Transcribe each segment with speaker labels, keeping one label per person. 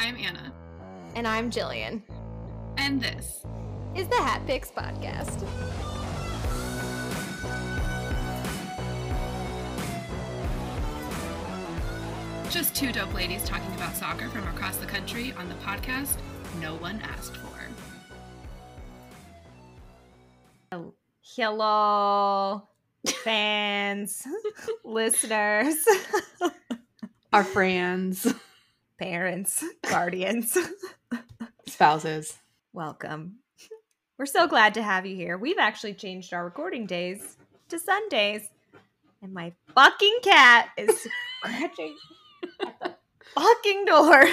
Speaker 1: I'm Anna.
Speaker 2: And I'm Jillian.
Speaker 1: And this
Speaker 2: is the Hat Picks Podcast.
Speaker 1: Just two dope ladies talking about soccer from across the country on the podcast no one asked for.
Speaker 2: Hello, fans, listeners,
Speaker 3: our friends,
Speaker 2: parents, guardians,
Speaker 3: spouses.
Speaker 2: Welcome. We're so glad to have you here. We've actually changed our recording days to Sundays. And my fucking cat is scratching at the fucking door.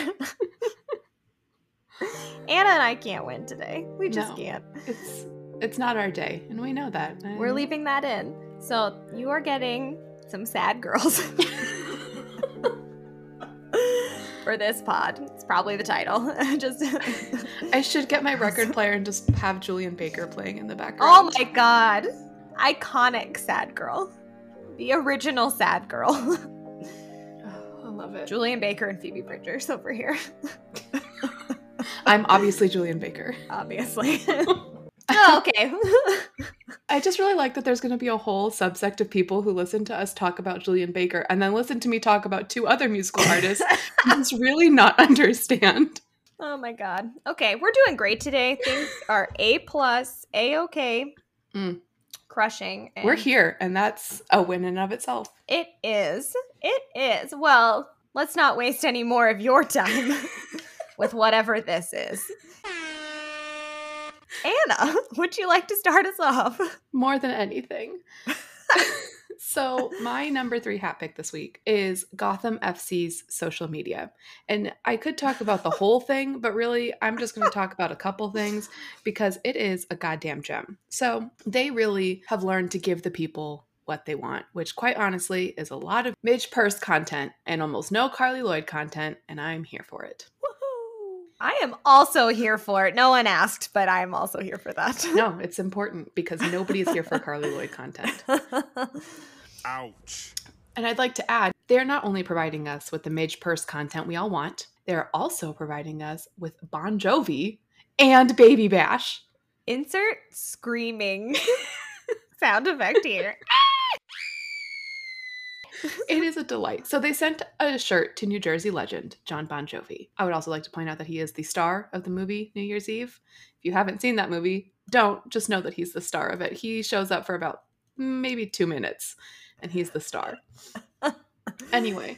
Speaker 2: Anna and I can't win today. We just can't.
Speaker 3: It's not our day, and we know that.
Speaker 2: We're leaving that in. So you are getting some sad girls for this pod. It's probably the title.
Speaker 3: I should get my record player and just have Julian Baker playing in the background.
Speaker 2: Oh my god. Iconic sad girl. The original sad girl.
Speaker 3: I love it.
Speaker 2: Julian Baker and Phoebe Bridgers over here.
Speaker 3: I'm obviously Julian Baker.
Speaker 2: Obviously. Oh, okay.
Speaker 3: I just really like that there's going to be a whole subsect of people who listen to us talk about Julian Baker and then listen to me talk about two other musical artists and just really not understand.
Speaker 2: Oh my god. Okay, we're doing great today. Things are A+, A-okay. Crushing.
Speaker 3: We're here, and that's a win in and of itself.
Speaker 2: It is. It is. Well, let's not waste any more of your time with whatever this is. Anna, would you like to start us off?
Speaker 3: More than anything. So my number 3 hat pick this week is Gotham FC's social media. And I could talk about the whole thing, but really I'm just going to talk about a couple things because it is a goddamn gem. So they really have learned to give the people what they want, which quite honestly is a lot of Midge Purse content and almost no Carly Lloyd content, and I'm here for it.
Speaker 2: I am also here for it. No one asked, but I am also here for that.
Speaker 3: No, it's important because nobody is here for Carly Lloyd content.
Speaker 4: Ouch.
Speaker 3: And I'd like to add, they're not only providing us with the Midge Purse content we all want, they're also providing us with Bon Jovi and Baby Bash.
Speaker 2: Insert screaming sound effect here.
Speaker 3: It is a delight. So they sent a shirt to New Jersey legend, John Bon Jovi. I would also like to point out that he is the star of the movie New Year's Eve. If you haven't seen that movie, don't. Just know that he's the star of it. He shows up for about maybe 2 minutes, and he's the star. Anyway.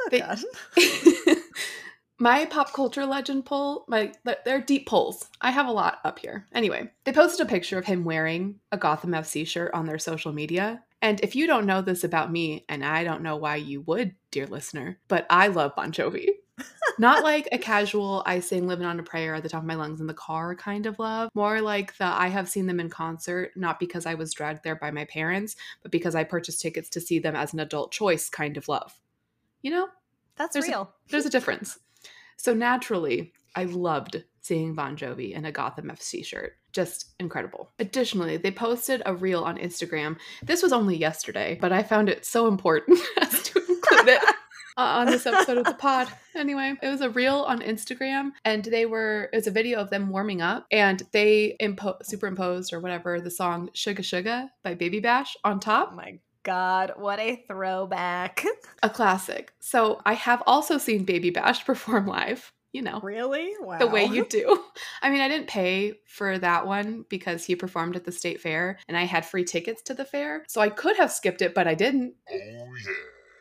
Speaker 3: My pop culture legend poll, they're deep polls. I have a lot up here. Anyway, they posted a picture of him wearing a Gotham FC shirt on their social media. And if you don't know this about me, and I don't know why you would, dear listener, but I love Bon Jovi. Not like a casual, I sing Living on a Prayer at the top of my lungs in the car kind of love. More like the I have seen them in concert, not because I was dragged there by my parents, but because I purchased tickets to see them as an adult choice kind of love. You know?
Speaker 2: That's real.
Speaker 3: There's a difference. So naturally, I loved seeing Bon Jovi in a Gotham FC shirt. Just incredible. Additionally, they posted a reel on Instagram. This was only yesterday, but I found it so important as to include it on this episode of the pod. Anyway, it was a reel on Instagram, and it was a video of them warming up, and they superimposed or whatever the song Suga Suga by Baby Bash on top.
Speaker 2: Oh my god, what a throwback.
Speaker 3: A classic. So I have also seen Baby Bash perform live. You know.
Speaker 2: Really? Wow.
Speaker 3: The way you do. I mean, I didn't pay for that one because he performed at the state fair and I had free tickets to the fair. So I could have skipped it, but I didn't.
Speaker 4: Oh, yeah.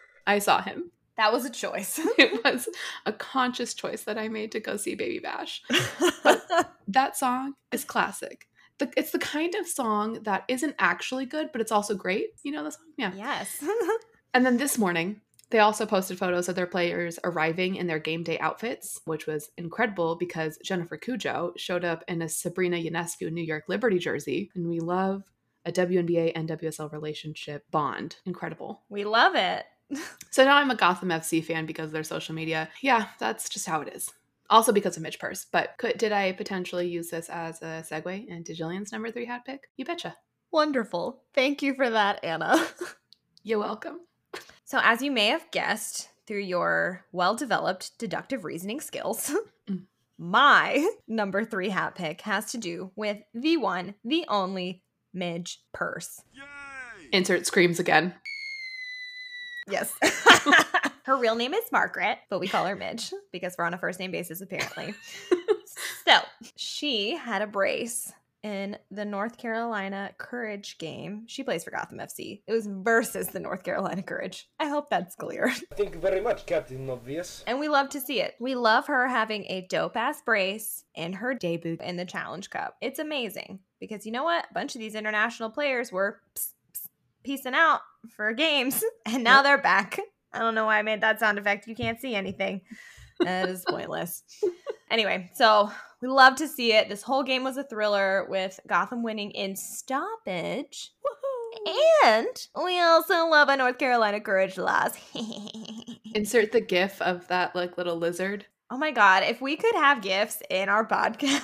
Speaker 3: I saw him.
Speaker 2: That was a choice.
Speaker 3: It was a conscious choice that I made to go see Baby Bash. But that song is classic. It's the kind of song that isn't actually good, but it's also great. You know the song? Yeah.
Speaker 2: Yes.
Speaker 3: And then this morning, they also posted photos of their players arriving in their game day outfits, which was incredible because Jennifer Cujo showed up in a Sabrina Ionescu New York Liberty jersey, and we love a WNBA and WSL relationship bond. Incredible.
Speaker 2: We love it.
Speaker 3: So now I'm a Gotham FC fan because of their social media. Yeah, that's just how it is. Also because of Midge Purse. But did I potentially use this as a segue into Jillian's number 3 hat pick? You betcha.
Speaker 2: Wonderful. Thank you for that, Anna.
Speaker 3: You're welcome.
Speaker 2: So as you may have guessed, through your well-developed deductive reasoning skills,
Speaker 3: Mm.
Speaker 2: my number 3 hat pick has to do with the one, the only Midge Purse.
Speaker 3: Insert screams again.
Speaker 2: Yes. Her real name is Margaret, but we call her Midge because we're on a first name basis, apparently. So she had a brace in the North Carolina Courage game. She plays for Gotham FC. It was versus the North Carolina Courage. I hope that's clear.
Speaker 4: Thank you very much, Captain Obvious.
Speaker 2: And we love to see it. We love her having a dope-ass brace in her debut in the Challenge Cup. It's amazing because you know what? A bunch of these international players were peacing out for games, and now they're back. I don't know why I made that sound effect. You can't see anything. That is pointless. Anyway, so we love to see it. This whole game was a thriller with Gotham winning in stoppage. And we also love a North Carolina Courage loss.
Speaker 3: Insert the gif of that like little lizard.
Speaker 2: Oh my God, if we could have GIFs in our podcast,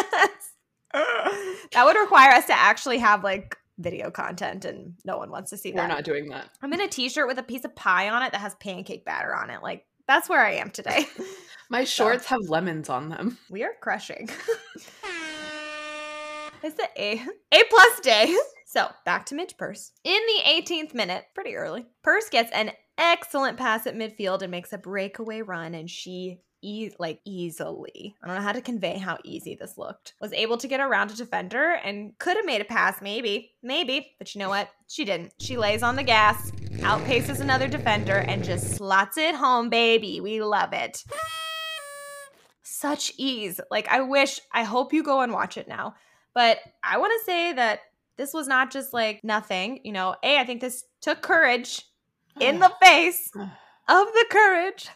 Speaker 2: that would require us to actually have like video content, and no one wants to see that.
Speaker 3: We're not doing that.
Speaker 2: I'm in a t-shirt with a piece of pie on it that has pancake batter on it. Like, that's where I am today.
Speaker 3: My shorts have lemons on them.
Speaker 2: We are crushing. It's the A+ day. So back to Midge Purse. In the 18th minute, pretty early, Purse gets an excellent pass at midfield and makes a breakaway run, and she easily, I don't know how to convey how easy this looked, was able to get around a defender and could have made a pass, maybe, but you know what? She didn't. She lays on the gas, outpaces another defender, and just slots it home, baby. We love it. Such ease. Like, I hope you go and watch it now. But I want to say that this was not just like nothing. You know, I think this took courage in the face of the courage.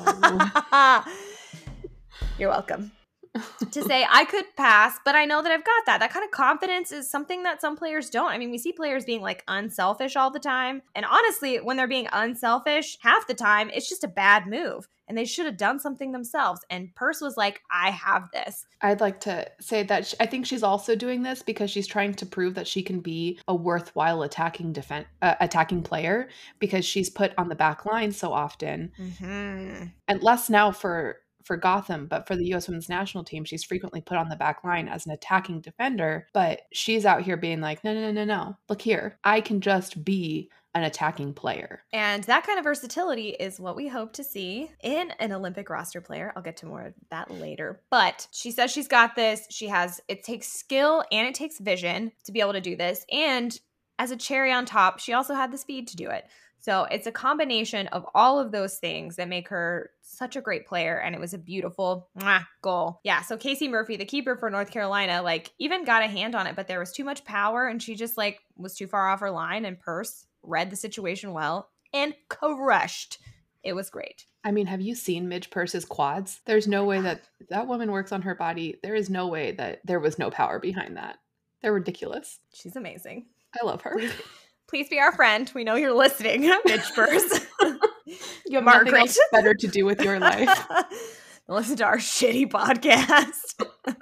Speaker 2: You're welcome. To say I could pass, but I know that I've got that. That kind of confidence is something that some players don't. I mean, we see players being like unselfish all the time. And honestly, when they're being unselfish, half the time, it's just a bad move. And they should have done something themselves. And Purse was like, I have this.
Speaker 3: I'd like to say that I think she's also doing this because she's trying to prove that she can be a worthwhile attacking player because she's put on the back line so often.
Speaker 2: Mm-hmm.
Speaker 3: And less now for Gotham, but for the U.S. Women's National Team, she's frequently put on the back line as an attacking defender. But she's out here being like, no. Look here. I can just be an attacking player.
Speaker 2: And that kind of versatility is what we hope to see in an Olympic roster player. I'll get to more of that later. But she says she's got this. It takes skill and it takes vision to be able to do this. And as a cherry on top, she also had the speed to do it. So it's a combination of all of those things that make her such a great player. And it was a beautiful goal. Yeah. So Casey Murphy, the keeper for North Carolina, like even got a hand on it, but there was too much power and she just like was too far off her line, and Purse read the situation well and crushed. It was great.
Speaker 3: I mean, have you seen Midge Purse's quads? There's no way that woman works on her body. There is no way that there was no power behind that. They're ridiculous.
Speaker 2: She's amazing.
Speaker 3: I love her.
Speaker 2: Please be our friend. We know you're listening, Midge Purse.
Speaker 3: You have
Speaker 2: Margaret.
Speaker 3: nothing else better to do with your life.
Speaker 2: Listen to our shitty podcast.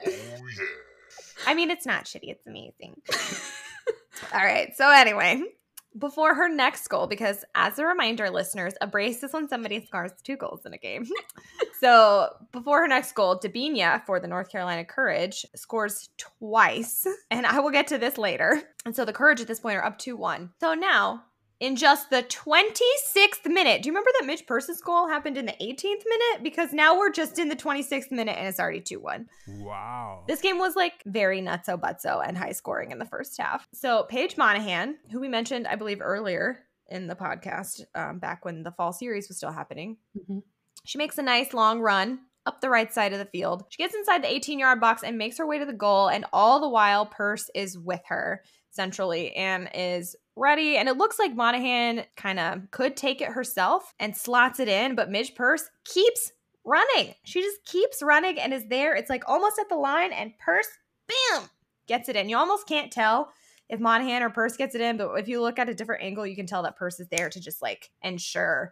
Speaker 2: I mean, it's not shitty. It's amazing. All right. So anyway, before her next goal, because as a reminder, listeners, a brace is when somebody scores 2 goals in a game. So before her next goal, Debinha for the North Carolina Courage scores twice. And I will get to this later. And so the Courage at this point are up 2-1. So now, in just the 26th minute, do you remember that Midge Purse's goal happened in the 18th minute? Because now we're just in the 26th minute and it's already 2-1.
Speaker 5: Wow.
Speaker 2: This game was like very nutso-butso and high scoring in the first half. So Paige Monahan, who we mentioned, I believe, earlier in the podcast, back when the fall series was still happening, she makes a nice long run up the right side of the field. She gets inside the 18-yard box and makes her way to the goal. And all the while, Purse is with her centrally and is ready. And it looks like Monahan kind of could take it herself and slots it in, but Midge Purse keeps running. She just keeps running and is there. It's like almost at the line, and Purse, bam, gets it in. You almost can't tell if Monahan or Purse gets it in, but if you look at a different angle, you can tell that Purse is there to just like ensure.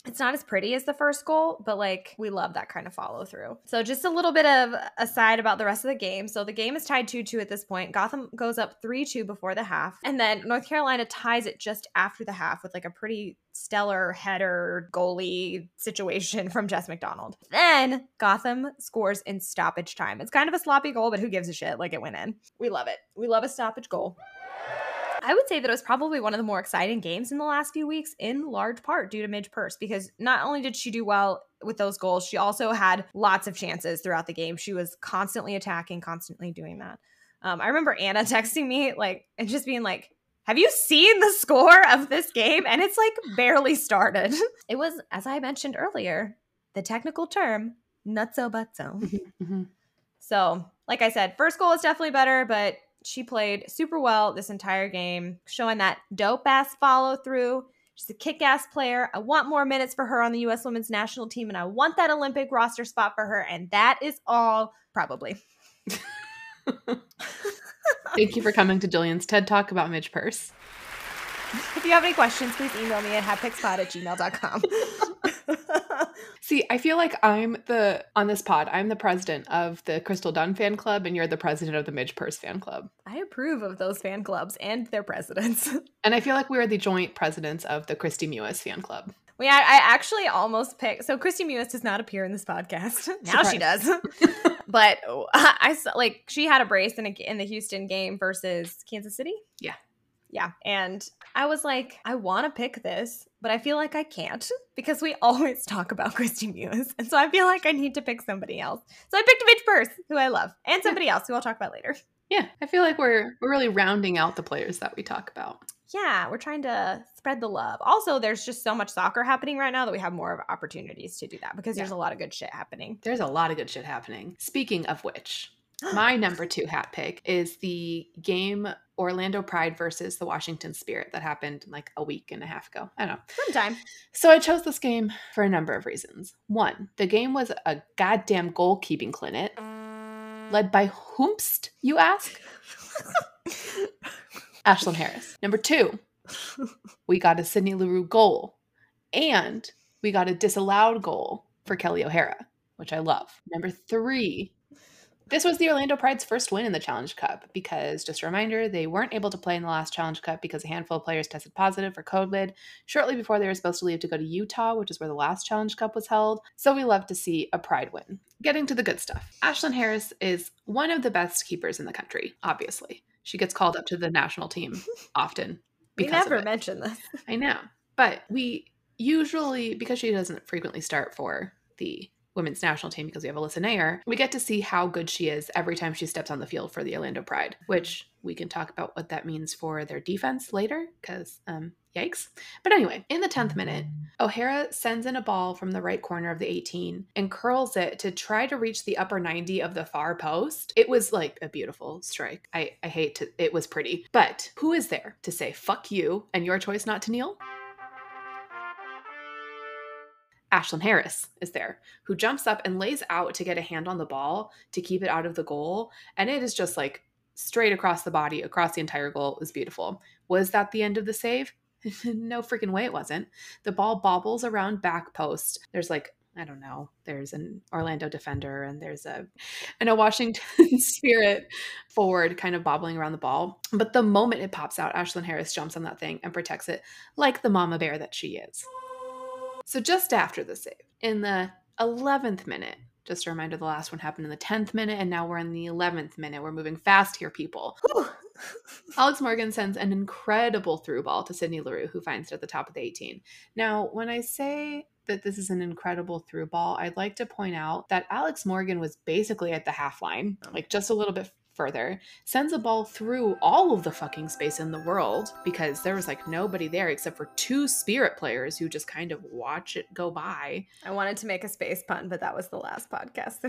Speaker 2: It's not as pretty as the first goal, but like we love that kind of follow through. So just a little bit of aside about the rest of the game. So the game is tied 2-2 at this point. Gotham goes up 3-2 before the half. And then North Carolina ties it just after the half with like a pretty stellar header goalie situation from Jess McDonald. Then Gotham scores in stoppage time. It's kind of a sloppy goal, but who gives a shit? Like it went in. We love it. We love a stoppage goal. I would say that it was probably one of the more exciting games in the last few weeks, in large part due to Midge Purce, because not only did she do well with those goals, she also had lots of chances throughout the game. She was constantly attacking, constantly doing that. I remember Anna texting me like and just being like, have you seen the score of this game? And it's like barely started. It was, as I mentioned earlier, the technical term, nutso butso.
Speaker 3: Mm-hmm.
Speaker 2: So, like I said, first goal is definitely better, but she played super well this entire game, showing that dope-ass follow-through. She's a kick-ass player. I want more minutes for her on the U.S. women's national team, and I want that Olympic roster spot for her, and that is all, probably.
Speaker 3: Thank you for coming to Jillian's TED Talk about Midge Purce.
Speaker 2: If you have any questions, please email me at hatpickspod@gmail.com.
Speaker 3: See, I feel like on this pod, I'm the president of the Crystal Dunn fan club, and you're the president of the Midge Purce fan club.
Speaker 2: I approve of those fan clubs and their presidents.
Speaker 3: And I feel like we are the joint presidents of the Christy Mewis fan club.
Speaker 2: I actually almost picked. So Christy Mewis does not appear in this podcast. Now she does. But I saw, like, she had a brace in the Houston game versus Kansas City. Yeah. And I was like, I want to pick this, but I feel like I can't because we always talk about Christy Mewis. And so I feel like I need to pick somebody else. So I picked Midge Purce, who I love, and somebody else who I'll talk about later.
Speaker 3: Yeah. I feel like we're really rounding out the players that we talk about.
Speaker 2: Yeah, we're trying to spread the love. Also, there's just so much soccer happening right now that we have more of opportunities to do that because there's a lot of good shit happening.
Speaker 3: There's a lot of good shit happening. Speaking of which, my number 2 hat pick is the game Orlando Pride versus the Washington Spirit that happened like a week and a half ago. I don't know.
Speaker 2: Sometime.
Speaker 3: So I chose this game for a number of reasons. 1, the game was a goddamn goalkeeping clinic. Led by whomst, you ask? Ashlyn Harris. Number 2, we got a Sydney Leroux goal. And we got a disallowed goal for Kelly O'Hara, which I love. Number 3, this was the Orlando Pride's first win in the Challenge Cup because, just a reminder, they weren't able to play in the last Challenge Cup because a handful of players tested positive for COVID shortly before they were supposed to leave to go to Utah, which is where the last Challenge Cup was held. So we love to see a Pride win. Getting to the good stuff. Ashlyn Harris is one of the best keepers in the country, obviously. She gets called up to the national team often.
Speaker 2: We never mention this.
Speaker 3: I know. But we usually, because she doesn't frequently start for the women's national team because we have Alyssa Nair, we get to see how good she is every time she steps on the field for the Orlando Pride, which we can talk about what that means for their defense later because, yikes. But anyway, in the 10th minute, O'Hara sends in a ball from the right corner of the 18 and curls it to try to reach the upper 90 of the far post. It was like a beautiful strike. It was pretty. But who is there to say fuck you and your choice not to kneel? Ashlyn Harris is there, who jumps up and lays out to get a hand on the ball to keep it out of the goal. And it is just like straight across the body, across the entire goal. It was beautiful. Was that the end of the save? No freaking way it wasn't. The ball bobbles around back post. There's like, I don't know, there's an Orlando defender and there's a Washington Spirit forward kind of bobbling around the ball. But the moment it pops out, Ashlyn Harris jumps on that thing and protects it like the mama bear that she is. So just after the save, in the 11th minute, just a reminder, the last one happened in the 10th minute, and now we're in the 11th minute. We're moving fast here, people. Alex Morgan sends an incredible through ball to Sydney Leroux, who finds it at the top of the 18. Now, when I say that this is an incredible through ball, I'd like to point out that Alex Morgan was basically at the half line, like just a little bit further, sends a ball through all of the fucking space in the world because there was like nobody there except for 2 Spirit players who just kind of watch it go by.
Speaker 2: I wanted to make a space pun, but that was the last podcast.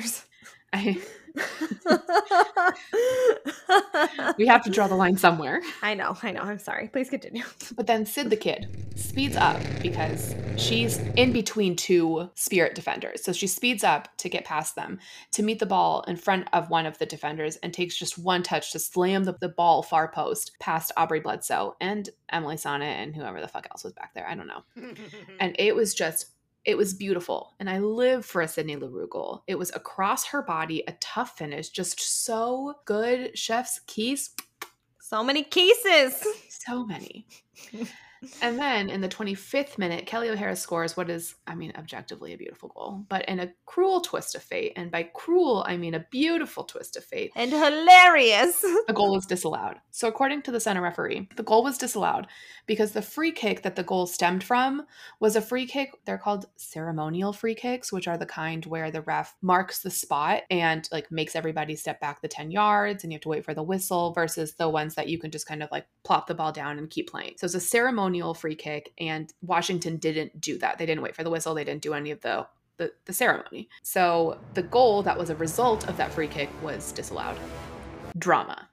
Speaker 3: We have to draw the line somewhere.
Speaker 2: I know. I'm sorry. Please continue.
Speaker 3: But then Sid the Kid speeds up because she's in between 2 Spirit defenders. So she speeds up to get past them to meet the ball in front of one of the defenders and takes just one touch to slam the ball far post past Aubrey Bledsoe and Emily Sonnet and whoever the fuck else was back there. I don't know. And it was just It was beautiful, and I live for a Sydney Leroux goal. It was across her body, a tough finish, just so good. Chef's keys.
Speaker 2: So many cases.
Speaker 3: So many. And then in the 25th minute, Kelly O'Hara scores what is, I mean, objectively a beautiful goal, but in a cruel twist of fate. And by cruel, I mean a beautiful twist of fate.
Speaker 2: And hilarious.
Speaker 3: The goal was disallowed. So according to the center referee, the goal was disallowed because the free kick that the goal stemmed from was a free kick. They're called ceremonial free kicks, which are the kind where the ref marks the spot and like makes everybody step back the 10 yards and you have to wait for the whistle, versus the ones that you can just kind of like plop the ball down and keep playing. So it's a ceremonial free kick, and Washington didn't do that. They didn't wait for the whistle. They didn't do any of the ceremony. So the goal that was a result of that free kick was disallowed. Drama.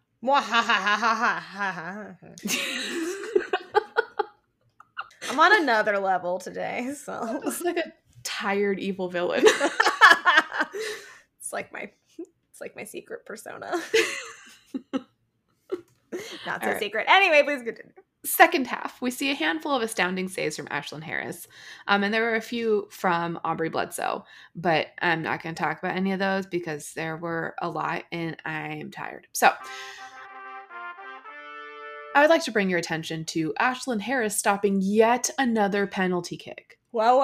Speaker 2: I'm on another level today, so
Speaker 3: It's like a tired evil villain.
Speaker 2: it's like my secret persona. Not so secret. Anyway, please continue.
Speaker 3: Second half, we see a handful of astounding saves from Ashlyn Harris. And there were a few from Aubrey Bledsoe, but I'm not going to talk about any of those because there were a lot and I'm tired. So I would like to bring your attention to Ashlyn Harris stopping yet another penalty kick.
Speaker 2: Wow.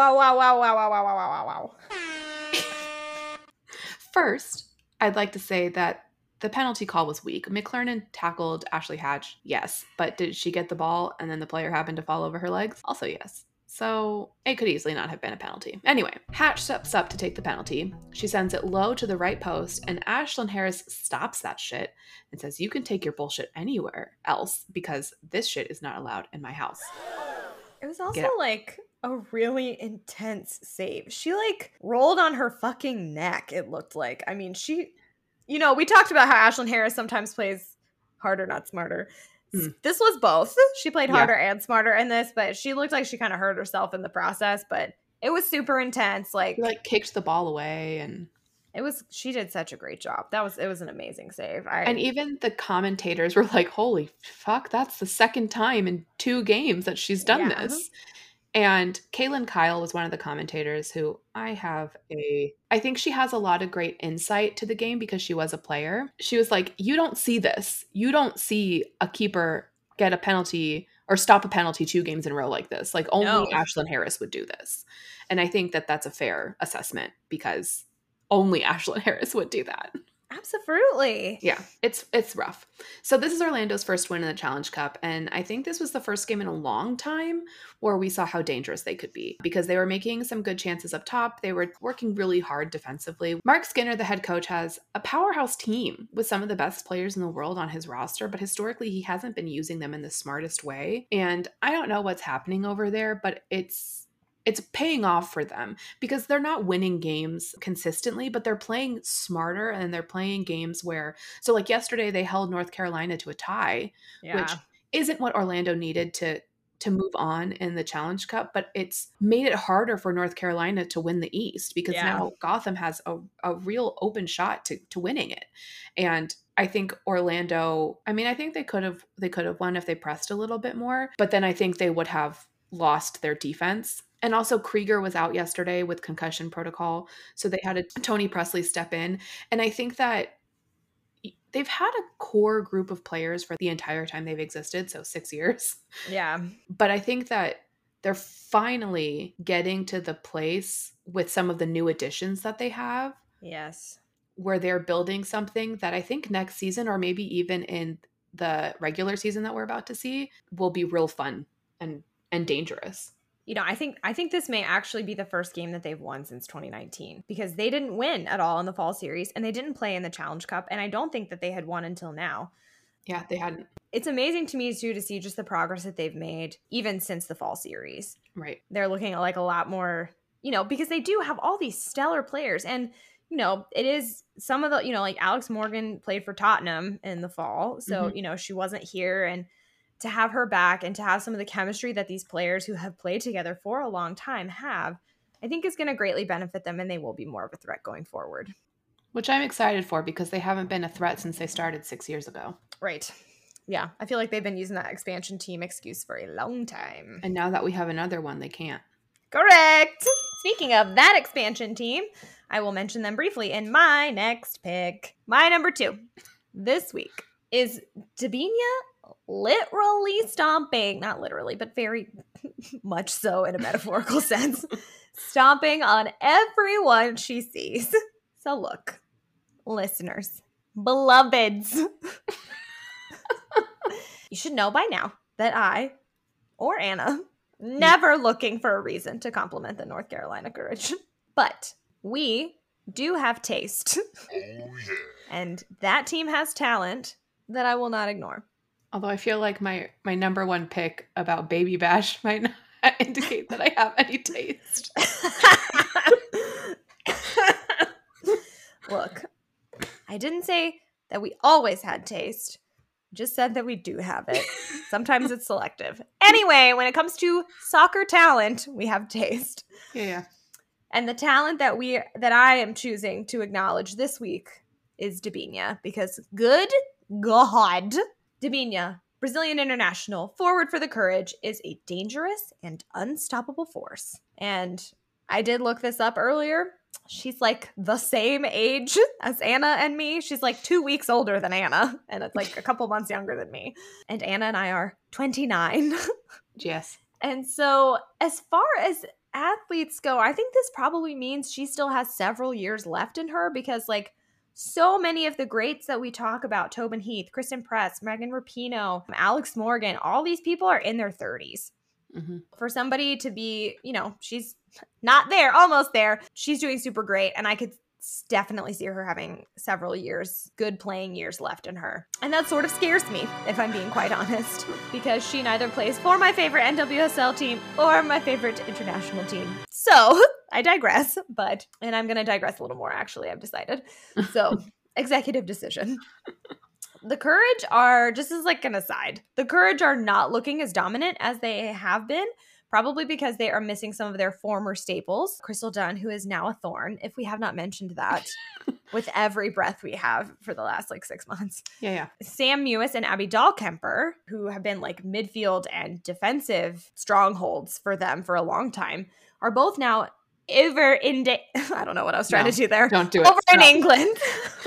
Speaker 3: First, I'd like to say that the penalty call was weak. McLernon tackled Ashley Hatch, yes. But did she get the ball and then the player happened to fall over her legs? Also yes. So it could easily not have been a penalty. Anyway, Hatch steps up to take the penalty. She sends it low to the right post, and Ashlyn Harris stops that shit and says, "You can take your bullshit anywhere else because this shit is not allowed in my house."
Speaker 2: It was also like a really intense save. She like rolled on her fucking neck, it looked like. I mean, you know, we talked about how Ashlyn Harris sometimes plays harder, not smarter. This was both. She played harder and smarter in this, but she looked like she kind of hurt herself in the process, but it was super intense. Like,
Speaker 3: She like kicked the ball away, and
Speaker 2: she did such a great job. It was an amazing save.
Speaker 3: And even the commentators were like, holy fuck, that's the second time in 2 games that she's done this. And Kaylin Kyle was one of the commentators who I think she has a lot of great insight to the game because she was a player. She was like, you don't see this. You don't see a keeper get a penalty or stop a penalty 2 games in a row like this. Like only Ashlyn Harris would do this. And I think that that's a fair assessment because only Ashlyn Harris would do that.
Speaker 2: Absolutely.
Speaker 3: Yeah, it's rough. So this is Orlando's first win in the Challenge Cup, and I think this was the first game in a long time where we saw how dangerous they could be because they were making some good chances up top. They were working really hard defensively. Mark Skinner, the head coach, has a powerhouse team with some of the best players in the world on his roster, but historically he hasn't been using them in the smartest way. And I don't know what's happening over there, but it's paying off for them because they're not winning games consistently, but they're playing smarter and they're playing games where, so like yesterday they held North Carolina to a tie, which isn't what Orlando needed to move on in the Challenge Cup, but it's made it harder for North Carolina to win the East because now Gotham has a real open shot to winning it. And I think Orlando, I mean, I think they could have won if they pressed a little bit more, but then I think they would have lost their defense. And also Krieger was out yesterday with concussion protocol. So they had a Tony Presley step in. And I think that they've had a core group of players for the entire time they've existed. So 6 years.
Speaker 2: Yeah.
Speaker 3: But I think that they're finally getting to the place with some of the new additions that they have.
Speaker 2: Yes. Where
Speaker 3: they're building something that I think next season, or maybe even in the regular season that we're about to see, will be real fun and dangerous.
Speaker 2: You know, I think this may actually be the first game that they've won since 2019 because they didn't win at all in the fall series and they didn't play in the Challenge Cup. And I don't think that they had won until now.
Speaker 3: Yeah, they hadn't.
Speaker 2: It's amazing to me too to see just the progress that they've made even since the fall series.
Speaker 3: Right.
Speaker 2: They're looking at like a lot more, you know, because they do have all these stellar players. And, you know, it is some of the, you know, like Alex Morgan played for Tottenham in the fall. So, you know, she wasn't here, and to have her back and to have some of the chemistry that these players who have played together for a long time have, I think is going to greatly benefit them, and they will be more of a threat going forward.
Speaker 3: Which I'm excited for because they haven't been a threat since they started 6 years ago.
Speaker 2: Right. Yeah. I feel like they've been using that expansion team excuse for a long time.
Speaker 3: And now that we have another one, they can't.
Speaker 2: Correct. Speaking of that expansion team, I will mention them briefly in my next pick. My number 2 this week is Debinha literally stomping, not literally, but very much so in a metaphorical sense, stomping on everyone she sees. So look, listeners, beloveds, you should know by now that I, or Anna, never looking for a reason to compliment the North Carolina Courage. But we do have taste. Oh, yeah. And that team has talent that I will not ignore.
Speaker 3: Although I feel like my number 1 pick about Baby Bash might not indicate that I have any taste.
Speaker 2: Look, I didn't say that we always had taste. Just said that we do have it. Sometimes it's selective. Anyway, when it comes to soccer talent, we have taste.
Speaker 3: Yeah.
Speaker 2: And the talent that I am choosing to acknowledge this week is Debinha, because good God, Debinha, Brazilian international, forward for the Courage, is a dangerous and unstoppable force. And I did look this up earlier. She's like the same age as Anna and me. She's like 2 weeks older than Anna, and it's like a couple months younger than me. And Anna and I are 29.
Speaker 3: Yes.
Speaker 2: And so as far as athletes go, I think this probably means she still has several years left in her, because like so many of the greats that we talk about, Tobin Heath, Kristen Press, Megan Rapinoe, Alex Morgan, all these people are in their 30s. Mm-hmm. For somebody to be, she's not there, almost there. She's doing super great. And I could definitely see her having several years, good playing years left in her. And that sort of scares me, if I'm being quite honest, because she neither plays for my favorite NWSL team or my favorite international team. So I digress, and I'm going to digress a little more, actually, I've decided. So executive decision. The Courage are, just as like an aside, the Courage are not looking as dominant as they have been, probably because they are missing some of their former staples. Crystal Dunn, who is now a Thorn, if we have not mentioned that with every breath we have for the last like 6 months.
Speaker 3: Yeah.
Speaker 2: Sam Mewis and Abby Dahlkemper, who have been like midfield and defensive strongholds for them for a long time, are both now over in I don't know what I was trying to do there.
Speaker 3: Don't do it.
Speaker 2: Over in England.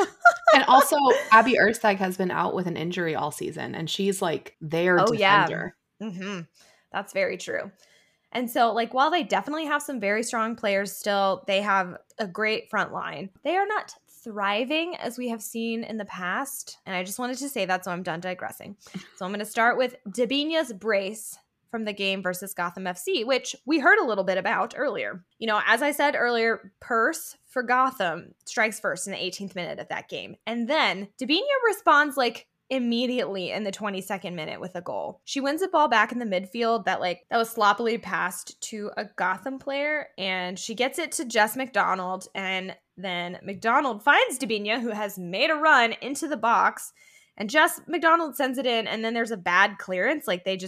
Speaker 3: And also, Abby Erstag has been out with an injury all season, and she's like their defender.
Speaker 2: Yeah. Mm-hmm. That's very true. And so, like, while they definitely have some very strong players still, they have a great front line. They are not thriving as we have seen in the past. And I just wanted to say that, so I'm done digressing. So I'm going to start with Debinha's brace from the game versus Gotham FC, which we heard a little bit about earlier. As I said earlier, Purse for Gotham strikes first in the 18th minute of that game. And then Debinha responds like immediately in the 22nd minute with a goal. She wins the ball back in the midfield that was sloppily passed to a Gotham player, and she gets it to Jess McDonald, and then McDonald finds Debinha, who has made a run into the box, and Jess McDonald sends it in, and then there's a bad clearance. Like they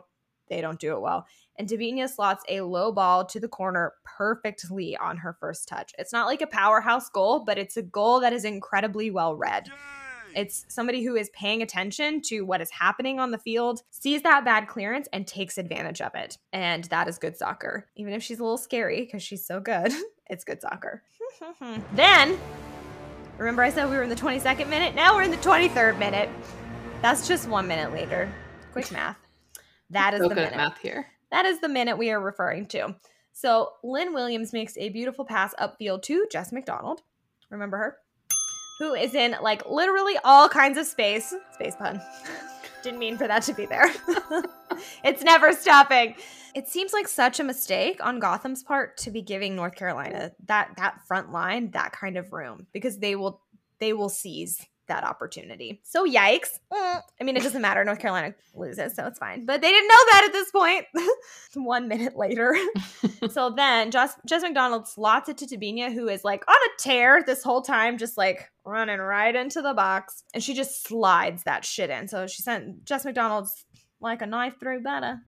Speaker 2: don't do it well. And Debinha slots a low ball to the corner perfectly on her first touch. It's not like a powerhouse goal, but it's a goal that is incredibly well read. It's somebody who is paying attention to what is happening on the field, sees that bad clearance, and takes advantage of it. And that is good soccer. Even if she's a little scary because she's so good, it's good soccer. Then, remember I said we were in the 22nd minute? Now we're in the 23rd minute. That's just 1 minute later. Quick math. That is
Speaker 3: so
Speaker 2: the
Speaker 3: good
Speaker 2: minute.
Speaker 3: At math here.
Speaker 2: That is the minute we are referring to. So Lynn Williams makes a beautiful pass upfield to Jess McDonald. Remember her? Who is in like literally all kinds of space. Space pun. Didn't mean for that to be there. It's never stopping. It seems like such a mistake on Gotham's part to be giving North Carolina that front line that kind of room, because they will seize that opportunity. So yikes. I mean, it doesn't matter. North Carolina loses, so it's fine. But they didn't know that at this point. 1 minute later. So then Jess McDonald slots it to Debinha, who is like on a tear this whole time, just like running right into the box. And she just slides that shit in. So she sent Jess McDonald's like a knife through butter.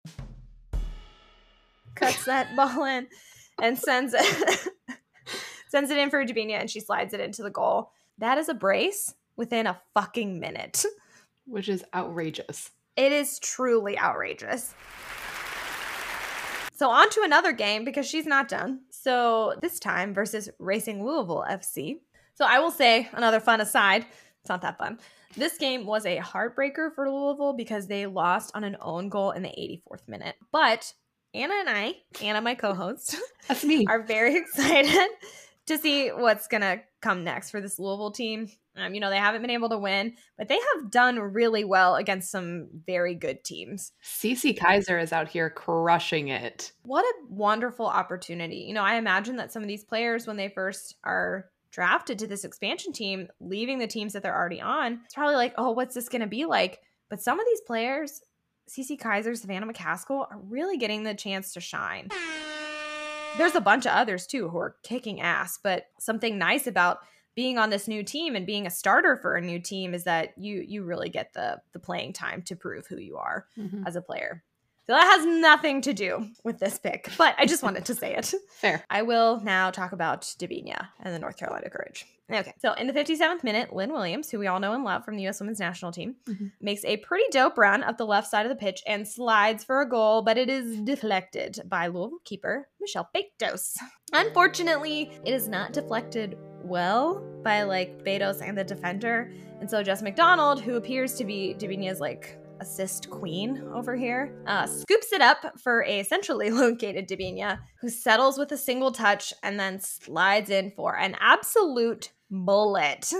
Speaker 2: Cuts that ball in and sends it in for Debinha, and she slides it into the goal. That is a brace within a fucking minute. Which
Speaker 3: is outrageous.
Speaker 2: It is truly outrageous. So on to another game because she's not done. So this time versus Racing Louisville FC. So I will say another fun aside. It's not that fun. This game was a heartbreaker for Louisville because they lost on an own goal in the 84th minute. But Anna and I, Anna, my co-host,
Speaker 3: That's me.
Speaker 2: are very excited to see what's going to come next for this Louisville team. They haven't been able to win, but they have done really well against some very good teams.
Speaker 3: Cece Kaiser is out here crushing it.
Speaker 2: What a wonderful opportunity. I imagine that some of these players, when they first are drafted to this expansion team, leaving the teams that they're already on, it's probably like, oh, what's this going to be like? But some of these players, Cece Kaiser, Savannah McCaskill, are really getting the chance to shine. There's a bunch of others too who are kicking ass, but something nice about being on this new team and being a starter for a new team is that you really get the playing time to prove who you are as a player. So that has nothing to do with this pick, but I just wanted to say it.
Speaker 3: Fair.
Speaker 2: I will now talk about Dabinia and the North Carolina Courage. Okay, so in the 57th minute, Lynn Williams, who we all know and love from the U.S. Women's National Team, makes a pretty dope run up the left side of the pitch and slides for a goal, but it is deflected by Louisville keeper Michelle Betos. Unfortunately, it is not deflected well by Betos and the defender, and so Jess McDonald, who appears to be Dabinia's assist queen over here, scoops it up for a centrally located Dabinia, who settles with a single touch and then slides in for an absolute bullet.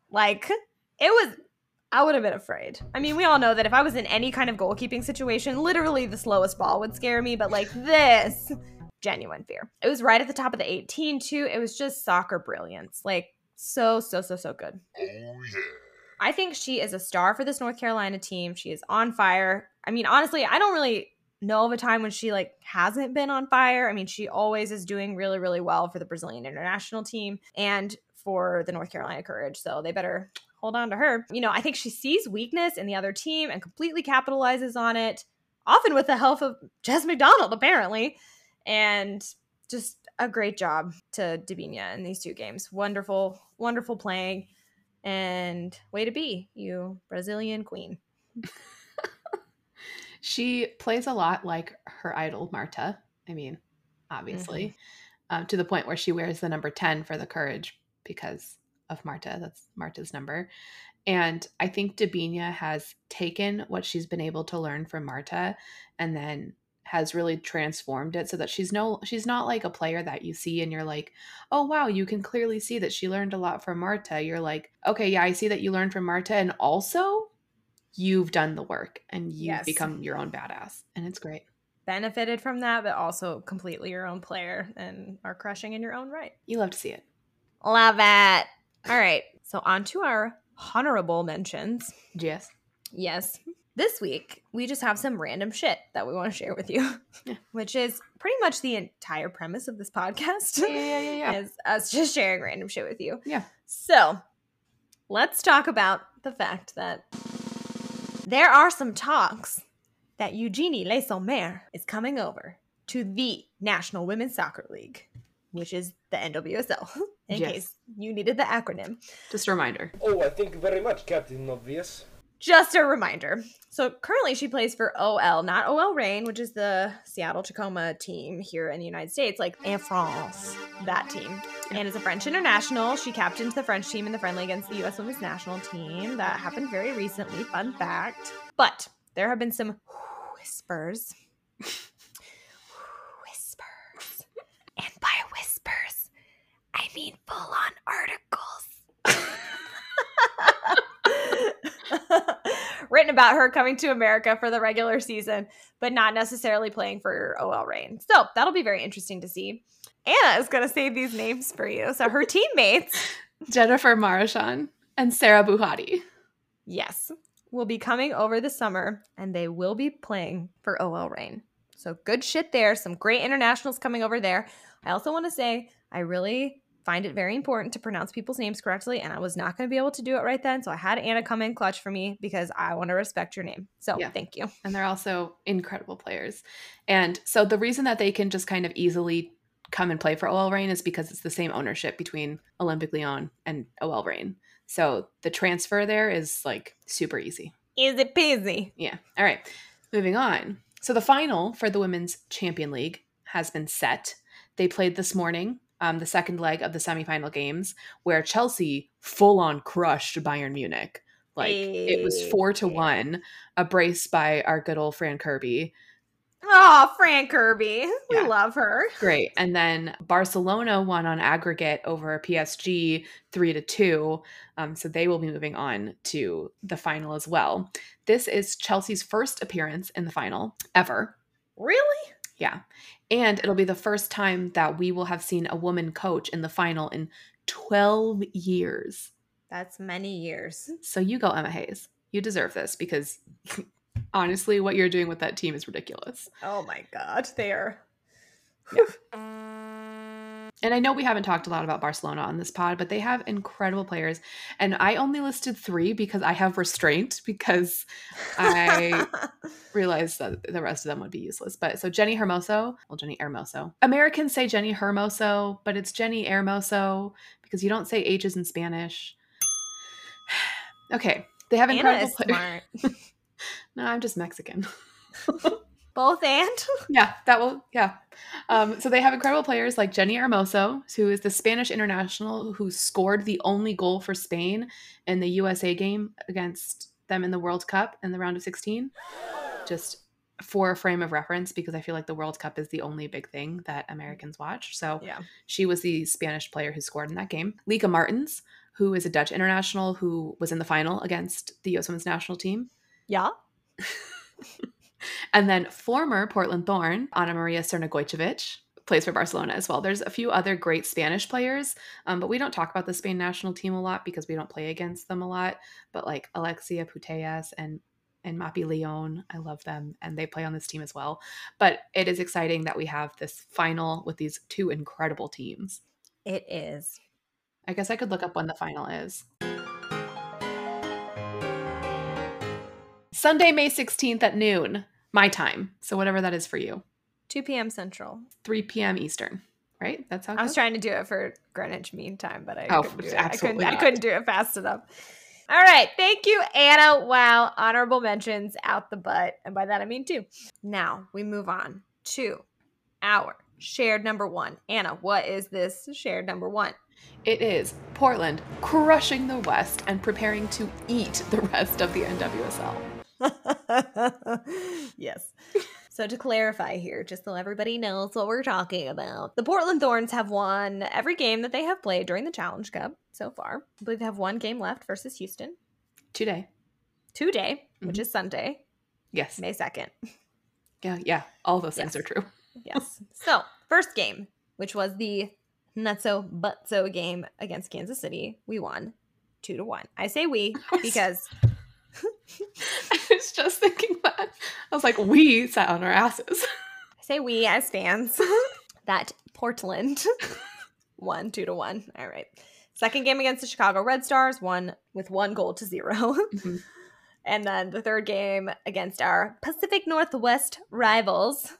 Speaker 2: I would have been afraid. I mean, we all know that if I was in any kind of goalkeeping situation, literally the slowest ball would scare me, but this, genuine fear. It was right at the top of the 18 too. It was just soccer brilliance. So good. Oh yeah. I think she is a star for this North Carolina team. She is on fire. I mean, honestly, I don't really know of a time when she hasn't been on fire. I mean, she always is doing really, really well for the Brazilian international team and for the North Carolina Courage. So they better hold on to her. I think she sees weakness in the other team and completely capitalizes on it, often with the help of Jess McDonald, apparently. And just a great job to Dabinia in these two games. Wonderful, wonderful playing. And way to be, you Brazilian queen.
Speaker 3: She plays a lot like her idol, Marta. I mean, obviously, to the point where she wears the number 10 for the Courage because of Marta. That's Marta's number. And I think Dabinia has taken what she's been able to learn from Marta and then has really transformed it so that she's not like a player that you see and you're like, oh wow, you can clearly see that she learned a lot from Marta. You're like, okay, yeah, I see that you learned from Marta, and also you've done the work and you've become your own badass, and it's great.
Speaker 2: Benefited from that, but also completely your own player and are crushing in your own right.
Speaker 3: You love to see it.
Speaker 2: Love it. All right, so on to our honorable mentions. Yes. This week, we just have some random shit that we want to share with you, which is pretty much the entire premise of this podcast.
Speaker 3: Yeah.
Speaker 2: Is us just sharing random shit with you.
Speaker 3: Yeah.
Speaker 2: So, let's talk about the fact that there are some talks that Eugenie Le Sommer is coming over to the National Women's Soccer League, which is the NWSL, in case you needed the acronym.
Speaker 3: Just a reminder.
Speaker 4: Oh, I thank you very much, Captain Obvious.
Speaker 2: Just a reminder. So currently she plays for OL, not OL Reign, which is the Seattle Tacoma team here in the United States, en France, that team. And as a French international, she captained the French team in the friendly against the U.S. Women's National Team. That happened very recently, fun fact. But there have been some whispers. Whispers. And by whispers, I mean full-on articles. Written about her coming to America for the regular season, but not necessarily playing for OL Reign. So that'll be very interesting to see. Anna is going to say these names for you. So her teammates,
Speaker 3: Jennifer Marchand and Sarah Buhati.
Speaker 2: Yes, will be coming over this summer, and they will be playing for OL Reign. So good shit there. Some great internationals coming over there. I also want to say I really find it very important to pronounce people's names correctly, and I was not going to be able to do it right then, so I had Anna come in clutch for me because I want to respect your name. So Thank you.
Speaker 3: And they're also incredible players. And so the reason that they can just kind of easily come and play for OL Reign is because it's the same ownership between Olympique Lyon and OL Reign. So the transfer there is super easy.
Speaker 2: Easy peasy.
Speaker 3: Yeah. All right. Moving on. So the final for the Women's Champion League has been set. They played this morning, the second leg of the semifinal games, where Chelsea full-on crushed Bayern Munich. Like, it was 4-1, a brace by our good old Fran Kirby.
Speaker 2: Oh, Fran Kirby. We
Speaker 3: Yeah.
Speaker 2: love her.
Speaker 3: Great. And then Barcelona won on aggregate over PSG 3-2. So they will be moving on to the final as well. This is Chelsea's first appearance in the final ever.
Speaker 2: Really?
Speaker 3: Yeah. And it'll be the first time that we will have seen a woman coach in the final in 12 years.
Speaker 2: That's many years.
Speaker 3: So you go, Emma Hayes. You deserve this because honestly, what you're doing with that team is ridiculous.
Speaker 2: Oh my God. They are.
Speaker 3: And I know we haven't talked a lot about Barcelona on this pod, but they have incredible players. And I only listed 3 because I have restraint, because I realized that the rest of them would be useless. But so Jenny Hermoso, Jenny Hermoso. Americans say Jenny Hermoso, but it's Jenny Hermoso because you don't say H's in Spanish. Okay. They have incredible players. No, I'm just Mexican.
Speaker 2: Both and?
Speaker 3: Yeah, that will, yeah. So they have incredible players like Jenny Hermoso, who is the Spanish international who scored the only goal for Spain in the USA game against them in the World Cup in the round of 16. Just for a frame of reference, because I feel like the World Cup is the only big thing that Americans watch. So
Speaker 2: Yeah.
Speaker 3: she was the Spanish player who scored in that game. Lika Martens, who is a Dutch international who was in the final against the US Women's national team.
Speaker 2: Yeah.
Speaker 3: And then former Portland Thorn, Ana Maria Cernogojcevic, plays for Barcelona as well. There's a few other great Spanish players, but we don't talk about the Spain national team a lot because we don't play against them a lot. But like Alexia Putellas and Mapi Leon, I love them, and they play on this team as well. But it is exciting that we have this final with these 2 incredible teams.
Speaker 2: It is.
Speaker 3: I guess I could look up when the final is. Sunday, May 16th at noon, my time. So whatever that is for you.
Speaker 2: 2 p.m. Central.
Speaker 3: 3 p.m. Eastern, right? That's how it
Speaker 2: I was
Speaker 3: goes?
Speaker 2: trying to do it for Greenwich Mean Time, but I
Speaker 3: Oh,
Speaker 2: couldn't do it.
Speaker 3: absolutely
Speaker 2: I
Speaker 3: not.
Speaker 2: couldn't do it fast enough. All right. Thank you, Anna. Wow. Honorable mentions out the butt. And by that, I mean 2. Now we move on to our shared number 1. Anna, what is this shared number 1?
Speaker 3: It is Portland crushing the West and preparing to eat the rest of the NWSL.
Speaker 2: Yes. So to clarify here, just so everybody knows what we're talking about, the Portland Thorns have won every game that they have played during the Challenge Cup so far. I believe they have 1 game left versus Houston
Speaker 3: Today.
Speaker 2: today, which is Sunday,
Speaker 3: Yes.
Speaker 2: May 2nd.
Speaker 3: Yeah. All those things
Speaker 2: Yes.
Speaker 3: are true.
Speaker 2: Yes. So first game, which was the nutso butso game against Kansas City, we won 2-1. I say we because
Speaker 3: I was just thinking that. I was like, we sat on our asses.
Speaker 2: I say we as fans that Portland won 2-1. All right. Second game against the Chicago Red Stars won with 1-0.
Speaker 3: Mhm.
Speaker 2: And then the third game against our Pacific Northwest rivals,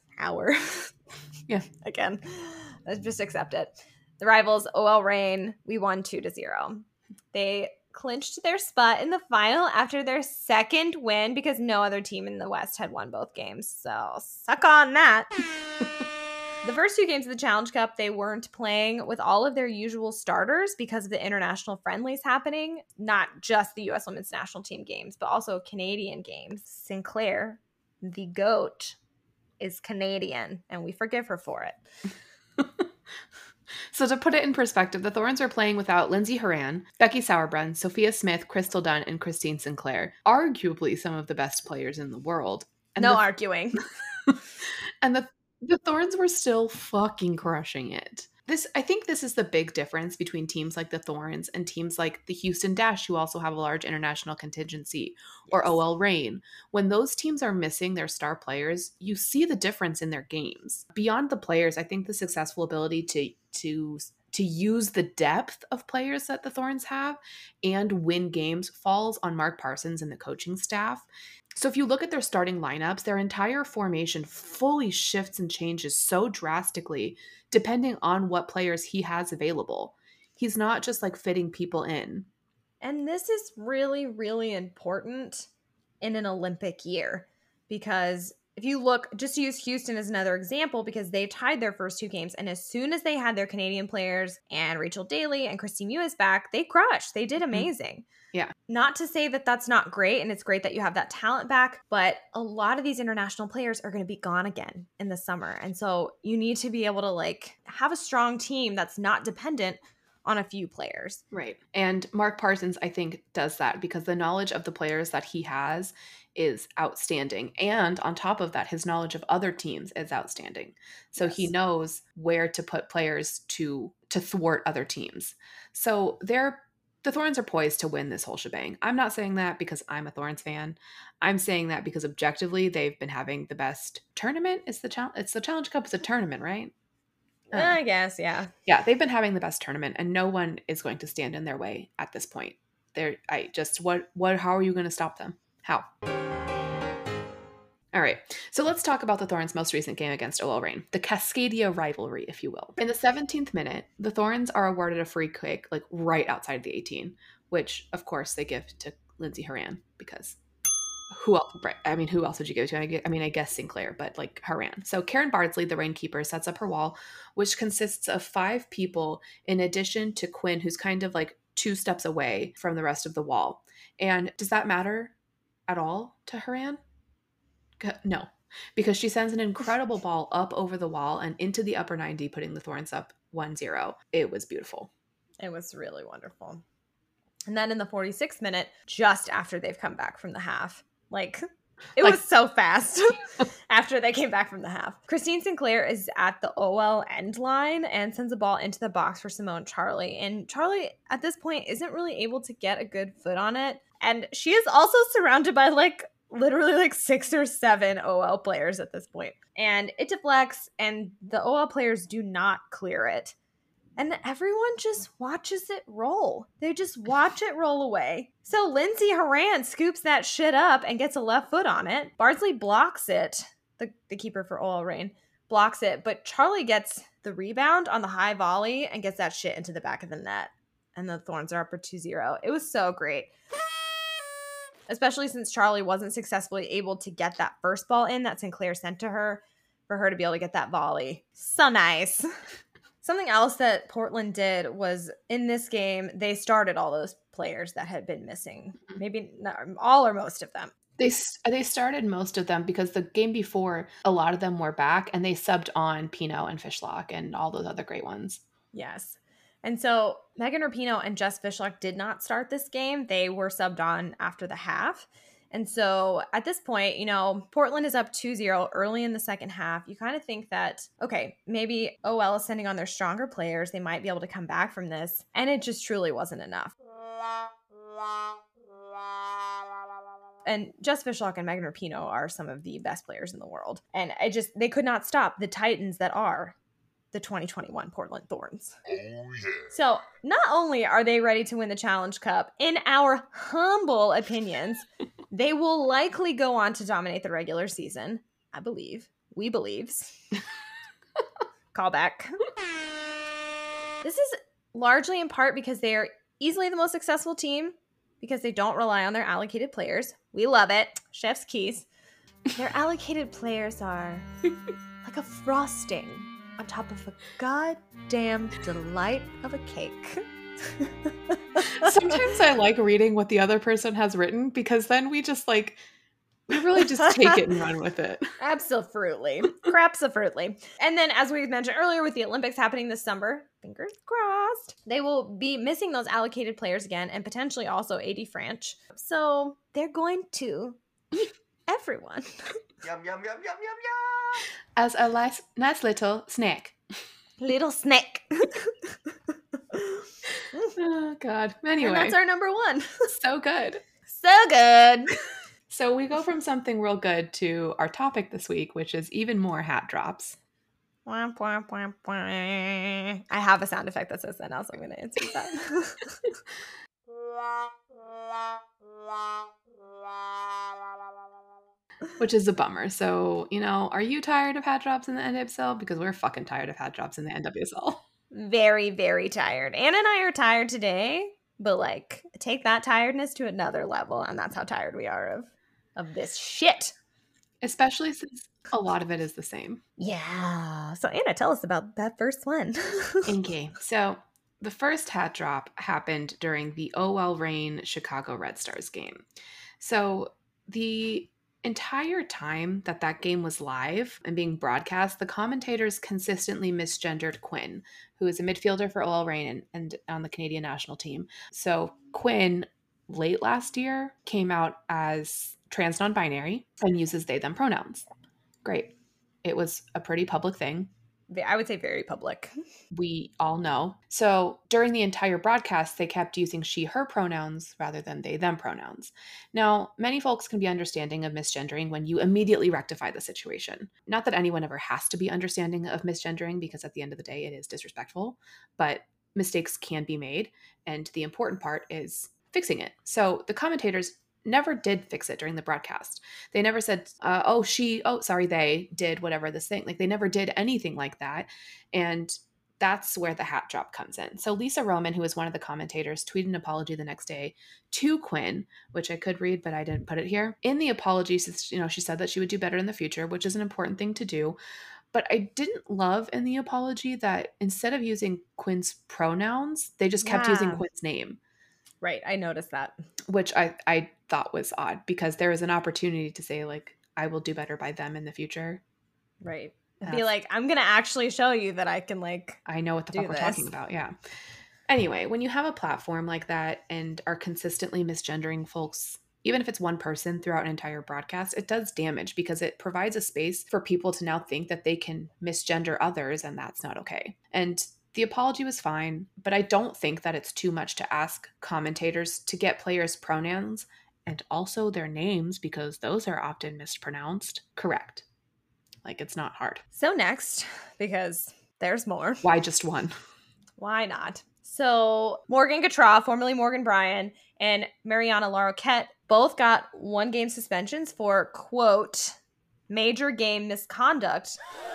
Speaker 3: Yeah.
Speaker 2: again, let's just accept it. The rivals, OL Reign, we won 2-0. They clinched their spot in the final after their second win because no other team in the West had won both games. So suck on that. The first 2 games of the Challenge Cup, they weren't playing with all of their usual starters because of the international friendlies happening. Not just the U.S. Women's National Team games, but also Canadian games. Sinclair, the GOAT, is Canadian, and we forgive her for it.
Speaker 3: So to put it in perspective, the Thorns are playing without Lindsay Horan, Becky Sauerbrunn, Sophia Smith, Crystal Dunn, and Christine Sinclair. Arguably some of the best players in the world. And
Speaker 2: No arguing.
Speaker 3: And the Thorns were still fucking crushing it. I think this is the big difference between teams like the Thorns and teams like the Houston Dash, who also have a large international contingency, or OL Reign. When those teams are missing their star players, you see the difference in their games. Beyond the players, I think the successful ability to use the depth of players that the Thorns have and win games falls on Mark Parsons and the coaching staff. So if you look at their starting lineups, their entire formation fully shifts and changes so drastically depending on what players he has available. He's not just like fitting people in.
Speaker 2: And this is really, really important in an Olympic year because if you look, just to use Houston as another example, because they tied their first 2 games, and as soon as they had their Canadian players and Rachel Daly and Christine Mewis back, they crushed. They did amazing.
Speaker 3: Yeah.
Speaker 2: Not to say that that's not great, and it's great that you have that talent back, but a lot of these international players are going to be gone again in the summer. And so you need to be able to like have a strong team that's not dependent on a few players.
Speaker 3: Right. And Mark Parsons, I think, does that because the knowledge of the players that he has is outstanding. And on top of that, his knowledge of other teams is outstanding. So he knows where to put players to thwart other teams. So the Thorns are poised to win this whole shebang. I'm not saying that because I'm a Thorns fan. I'm saying that because objectively, they've been having the best tournament. It's the Challenge Cup is a tournament, right?
Speaker 2: I guess, yeah.
Speaker 3: Yeah, they've been having the best tournament, and no one is going to stand in their way at this point. How are you going to stop them? How? All right, so let's talk about the Thorns' most recent game against OL Reign, the Cascadia rivalry, if you will. In the 17th minute, the Thorns are awarded a free kick, like right outside the 18, which, of course, they give to Lindsay Horan because who else? Right, I mean, who else would you give it to? I guess Sinclair, but like Horan. So Karen Bardsley, the Reign keeper, sets up her wall, which consists of 5 people in addition to Quinn, who's kind of like 2 steps away from the rest of the wall. And does that matter at all to Horan? No, because she sends an incredible ball up over the wall and into the upper 90, putting the Thorns up 1-0. It was beautiful.
Speaker 2: It was really wonderful. And then in the 46th minute, just after they've come back from the half, it was so fast after they came back from the half. Christine Sinclair is at the OL end line and sends a ball into the box for Simone Charlie. And Charlie, at this point, isn't really able to get a good foot on it. And she is also surrounded by literally 6 or 7 OL players at this point. And it deflects, and the OL players do not clear it. And everyone just watches it roll. They just watch it roll away. So Lindsay Horan scoops that shit up and gets a left foot on it. Bardsley blocks it. The keeper for OL Reign blocks it. But Charlie gets the rebound on the high volley and gets that shit into the back of the net. And the Thorns are up for 2-0. It was so great. Especially since Charlie wasn't successfully able to get that first ball in that Sinclair sent to her for her to be able to get that volley. So nice. Something else that Portland did was in this game, they started all those players that had been missing. Maybe not all or most of them.
Speaker 3: They started most of them because the game before, a lot of them were back, and they subbed on Pino and Fishlock and all those other great ones.
Speaker 2: Yes. And so Megan Rapinoe and Jess Fishlock did not start this game. They were subbed on after the half. And so at this point, Portland is up 2-0 early in the second half. You kind of think that, okay, maybe OL is sending on their stronger players. They might be able to come back from this. And it just truly wasn't enough. And Jess Fishlock and Megan Rapinoe are some of the best players in the world. And they could not stop the Titans that are the 2021 Portland Thorns. Oh, yeah. So not only are they ready to win the Challenge Cup, in our humble opinions, they will likely go on to dominate the regular season. I believe. We believes. Callback. This is largely in part because they are easily the most successful team because they don't rely on their allocated players. We love it. Chef's keys. Their allocated players are like a frosting on top of a goddamn delight of a cake.
Speaker 3: Sometimes I like reading what the other person has written because then we really just take it and run with it.
Speaker 2: Absolutely. Crapsafruitly. And then, as we mentioned earlier, with the Olympics happening this summer, fingers crossed, they will be missing those allocated players again and potentially also AD French. So they're going to eat everyone.
Speaker 5: Yum, yum, yum, yum, yum, yum.
Speaker 3: As a nice little snack.
Speaker 2: Little snack.
Speaker 3: Oh, God. Anyway.
Speaker 2: And that's our number 1.
Speaker 3: So good.
Speaker 2: So good.
Speaker 3: So we go from something real good to our topic this week, which is even more hat drops.
Speaker 2: I have a sound effect that says that now, so I'm going to insert that.
Speaker 3: Which is a bummer. So, are you tired of hat drops in the NWSL? Because we're fucking tired of hat drops in the NWSL.
Speaker 2: Very, very tired. Anna and I are tired today, but take that tiredness to another level, and that's how tired we are of this shit.
Speaker 3: especially since a lot of it is the same.
Speaker 2: Yeah. So Anna, tell us about that first one.
Speaker 3: Inky. So the first hat drop happened during the OL Reign Chicago Red Stars game. So the entire time that game was live and being broadcast, the commentators consistently misgendered Quinn, who is a midfielder for OL Reign and on the Canadian national team. So Quinn, late last year, came out as trans non-binary and uses they, them pronouns. Great. It was a pretty public thing.
Speaker 2: I would say very public.
Speaker 3: We all know. So during the entire broadcast, they kept using she, her pronouns rather than they, them pronouns. Now, many folks can be understanding of misgendering when you immediately rectify the situation. Not that anyone ever has to be understanding of misgendering, because at the end of the day, it is disrespectful, but mistakes can be made. And the important part is fixing it. So the commentators never did fix it during the broadcast. They never said, they did whatever this thing. Like, they never did anything like that. And that's where the hat drop comes in. So Lisa Roman, who was one of the commentators, tweeted an apology the next day to Quinn, which I could read, but I didn't put it here. In the apology, she said that she would do better in the future, which is an important thing to do. But I didn't love in the apology that instead of using Quinn's pronouns, they just kept using Quinn's name.
Speaker 2: Right. I noticed that.
Speaker 3: Which I thought was odd, because there was an opportunity to say, like, I will do better by them in the future.
Speaker 2: Right. Be like, I'm going to actually show you that I can, like,
Speaker 3: I know what the fuck we're talking about. Yeah. Anyway, when you have a platform like that and are consistently misgendering folks, even if it's one person throughout an entire broadcast, it does damage, because it provides a space for people to now think that they can misgender others, and that's not okay. And the apology was fine, but I don't think that it's too much to ask commentators to get players' pronouns and also their names, because those are often mispronounced, correct. Like, it's not hard.
Speaker 2: So next, because there's more.
Speaker 3: Why just one?
Speaker 2: Why not? So Morgan Gautrat, formerly Morgan Bryan, and Mariana Larroquette both got 1-game suspensions for, quote, major game misconduct,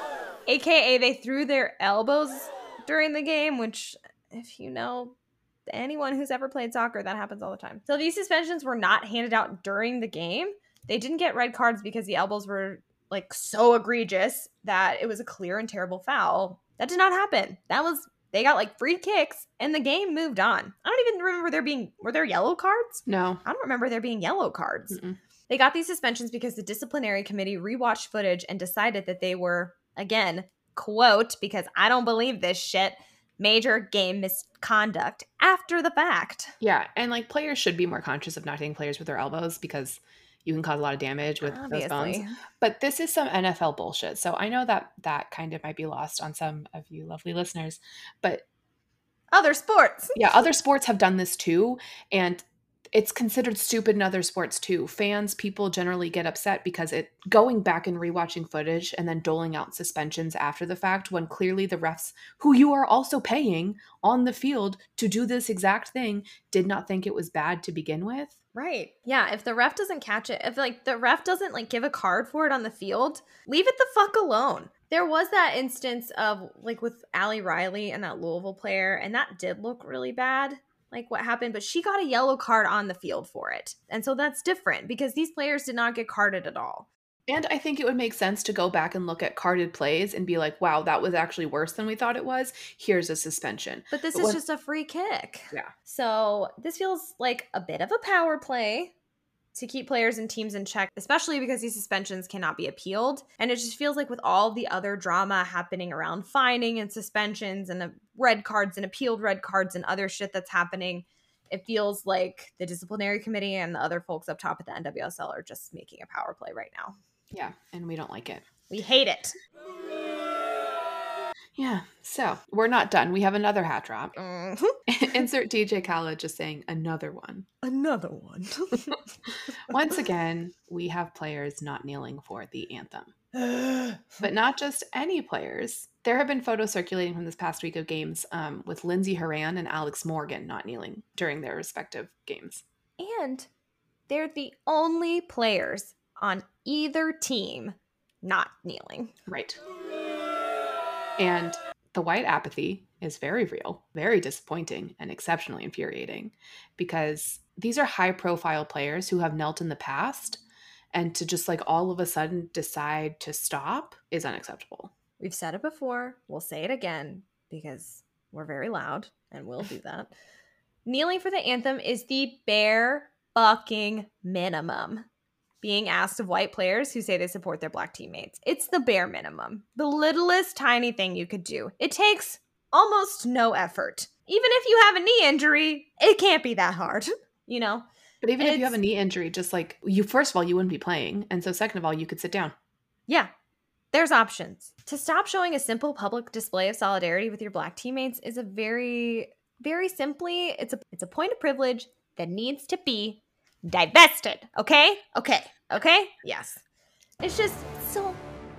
Speaker 2: aka they threw their elbows during the game, which, if you know anyone who's ever played soccer, that happens all the time. So these suspensions were not handed out during the game. They didn't get red cards because the elbows were, like, so egregious that it was a clear and terrible foul. That did not happen. They got, like, free kicks and the game moved on. I don't even remember were there yellow cards?
Speaker 3: No.
Speaker 2: I don't remember there being yellow cards.
Speaker 3: Mm-mm.
Speaker 2: They got these suspensions because the disciplinary committee rewatched footage and decided that they were, again, quote, because I don't believe this shit, major game misconduct after the fact.
Speaker 3: Yeah, and, like, players should be more conscious of not hitting players with their elbows, because you can cause a lot of damage with those bones. But this is some NFL bullshit. So I know that kind of might be lost on some of you lovely listeners. But
Speaker 2: other sports.
Speaker 3: Yeah, other sports have done this too. And it's considered stupid in other sports too. People generally get upset because going back and rewatching footage and then doling out suspensions after the fact, when clearly the refs, who you are also paying on the field to do this exact thing, did not think it was bad to begin with.
Speaker 2: Right. Yeah. If the ref doesn't catch it, if, like, the ref doesn't, like, give a card for it on the field, leave it the fuck alone. There was that instance of, like, with Allie Riley and that Louisville player, and that did look really bad, like, what happened, but she got a yellow card on the field for it. And so that's different, because these players did not get carded at all.
Speaker 3: And I think it would make sense to go back and look at carded plays and be like, wow, that was actually worse than we thought it was. Here's a suspension.
Speaker 2: But this is just a free kick.
Speaker 3: Yeah.
Speaker 2: So this feels like a bit of a power play to keep players and teams in check, especially because these suspensions cannot be appealed. And it just feels like with all the other drama happening around fining and suspensions and red cards and appealed red cards and other shit that's happening, it feels like the disciplinary committee and the other folks up top at the NWSL are just making a power play right now.
Speaker 3: Yeah, and we don't like it.
Speaker 2: We hate it.
Speaker 3: Yeah, so we're not done. We have another hat drop.
Speaker 2: Mm-hmm.
Speaker 3: Insert DJ Khaled just saying another one.
Speaker 2: Another one.
Speaker 3: Once again, we have players not kneeling for the anthem. But not just any players. There have been photos circulating from this past week of games with Lindsey Horan and Alex Morgan not kneeling during their respective games.
Speaker 2: And they're the only players on either team not kneeling.
Speaker 3: Right. And the white apathy is very real, very disappointing, and exceptionally infuriating, because these are high-profile players who have knelt in the past, And to just like all of a sudden decide to stop is unacceptable.
Speaker 2: We've said it before. We'll say it again because we're very loud and we'll do that. Kneeling for the anthem is the bare fucking minimum being asked of white players who say they support their black teammates. It's the bare minimum. The littlest tiny thing you could do. It takes almost no effort. Even if you have a knee injury, it can't be that hard, you know?
Speaker 3: But even if you have a knee injury, just like you, first of all, you wouldn't be playing. And so second of all, you could sit down.
Speaker 2: Yeah. There's options. To stop showing a simple public display of solidarity with your black teammates is a very, very simply, it's a point of privilege that needs to be divested. Okay? Okay? Yes. It's just so,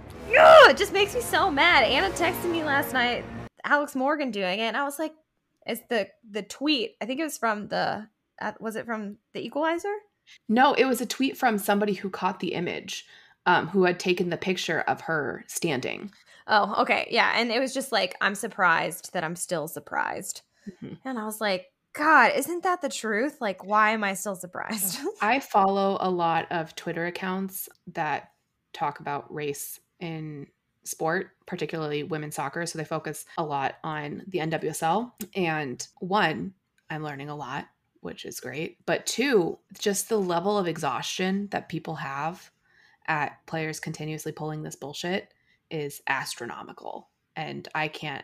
Speaker 2: it just makes me so mad. Anna texted me last night, Alex Morgan doing it, and I was like, it's the tweet. I think it was from was it from The Equalizer?
Speaker 3: No, it was a tweet from somebody who caught the image. Who had taken the picture of her standing.
Speaker 2: Oh, okay. Yeah. And it was just like, I'm surprised that I'm still surprised. Mm-hmm. And I was like, God, isn't that the truth? Like, why am I still surprised?
Speaker 3: I follow a lot of Twitter accounts that talk about race in sport, particularly women's soccer. So they focus a lot on the NWSL. And one, I'm learning a lot, which is great. But two, just the level of exhaustion that people have at players continuously pulling this bullshit is astronomical, and I can't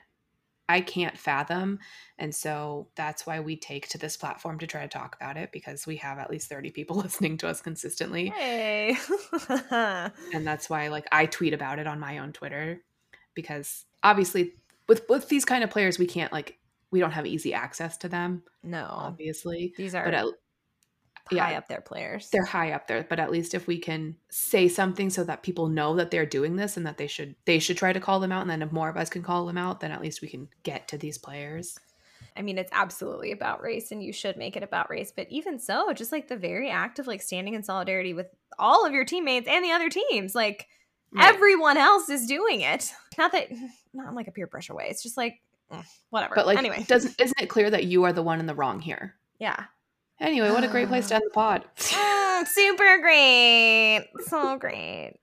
Speaker 3: fathom. And so that's why we take to this platform to try to talk about it, because we have at least 30 people listening to us consistently.
Speaker 2: Hey.
Speaker 3: And that's why like I tweet about it on my own Twitter, because obviously with these kind of players, we don't have easy access to them.
Speaker 2: No,
Speaker 3: obviously
Speaker 2: these are high up there players.
Speaker 3: They're high up there, but at least if we can say something so that people know that they're doing this and that they should try to call them out, and then if more of us can call them out, then at least we can get to these players.
Speaker 2: I mean, it's absolutely about race, and you should make it about race, but even so, just like the very act of like standing in solidarity with all of your teammates and the other teams, like everyone else is doing it. Not in like a peer pressure way. It's just like whatever.
Speaker 3: But like,
Speaker 2: anyway,
Speaker 3: isn't it clear that you are the one in the wrong here?
Speaker 2: Yeah.
Speaker 3: Anyway, what a great place to end the pod.
Speaker 2: Super great. So great.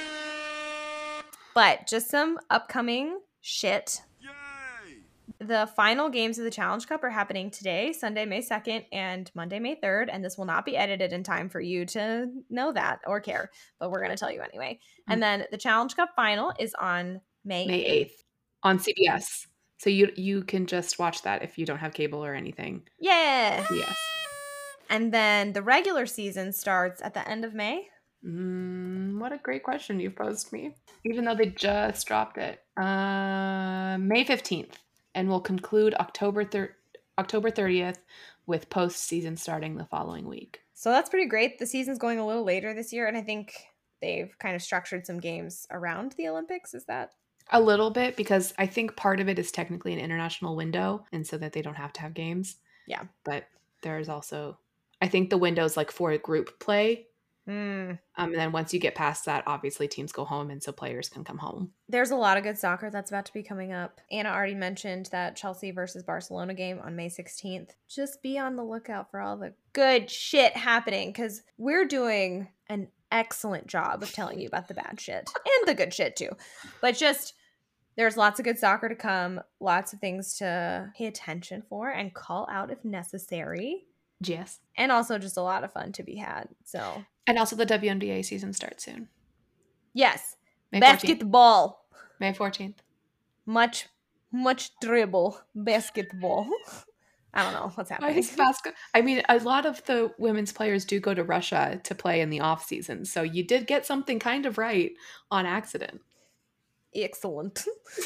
Speaker 2: But just some upcoming shit. Yay! The final games of the Challenge Cup are happening today, Sunday, May 2nd, and Monday, May 3rd. And this will not be edited in time for you to know that or care. But we're going to tell you anyway. Mm-hmm. And then the Challenge Cup final is on May 8th.
Speaker 3: On CBS. So you can just watch that if you don't have cable or anything.
Speaker 2: Yeah.
Speaker 3: Yes.
Speaker 2: And then the regular season starts at the end of May.
Speaker 3: What a great question you've posed me. Even though they just dropped it. May 15th. And we'll conclude October 30th with postseason starting the following week.
Speaker 2: So that's pretty great. The season's going a little later this year. And I think they've kind of structured some games around the Olympics. Is that?
Speaker 3: A little bit, because I think part of it is technically an international window. And so that they don't have to have games.
Speaker 2: Yeah.
Speaker 3: But there's also... I think the window's like for a group play. And then once you get past that, obviously teams go home, and so players can come home.
Speaker 2: There's a lot of good soccer that's about to be coming up. Anna already mentioned that Chelsea versus Barcelona game on May 16th. Just be on the lookout for all the good shit happening, because we're doing an excellent job of telling you about the bad shit and the good shit too. But just there's lots of good soccer to come, lots of things to pay attention for and call out if necessary.
Speaker 3: Yes.
Speaker 2: And also just a lot of fun to be had. So.
Speaker 3: And also the WNBA season starts soon.
Speaker 2: Yes.
Speaker 3: May 14th.
Speaker 2: Basketball.
Speaker 3: May 14th.
Speaker 2: Much dribble. Basketball. I don't know what's happening.
Speaker 3: I mean, a lot of the women's players do go to Russia to play in the off season. So you did get something kind of right on accident.
Speaker 2: Excellent.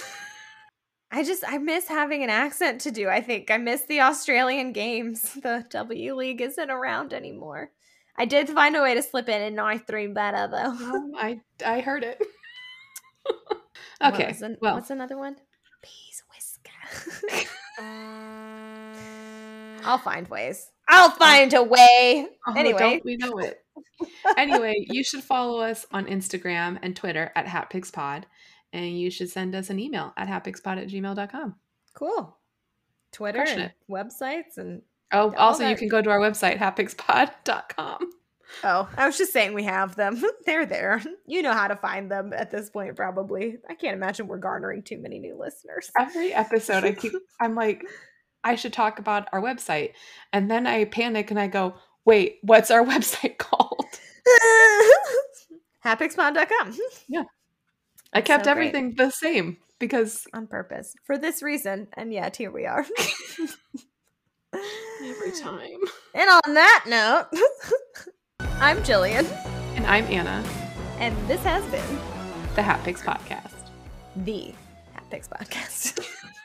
Speaker 2: I miss having an accent to do, I think. I miss the Australian games. The W League isn't around anymore. I did find a way to slip in and I threw better, though.
Speaker 3: I heard it. Okay.
Speaker 2: What's another one? Peas whisker. I'll find ways. I'll find a way. Anyway.
Speaker 3: Don't we know it. Anyway, you should follow us on Instagram and Twitter at HatPigsPod. And you should send us an email at hatpigspod@gmail.com.
Speaker 2: Cool. Twitter and websites and
Speaker 3: also you can go to our website, hatpigspod.com.
Speaker 2: Oh, I was just saying we have them. They're there. You know how to find them at this point, probably. I can't imagine we're garnering too many new listeners.
Speaker 3: Every episode I'm like, I should talk about our website. And then I panic and I go, wait, what's our website called?
Speaker 2: Hatpixpod.com.
Speaker 3: Yeah. I kept everything the same because
Speaker 2: on purpose. For this reason. And yet here we are.
Speaker 3: every time.
Speaker 2: And on that note, I'm Jillian.
Speaker 3: And I'm Anna.
Speaker 2: And this has been
Speaker 3: the Hat Pigs Podcast.
Speaker 2: The Hat Pigs Podcast.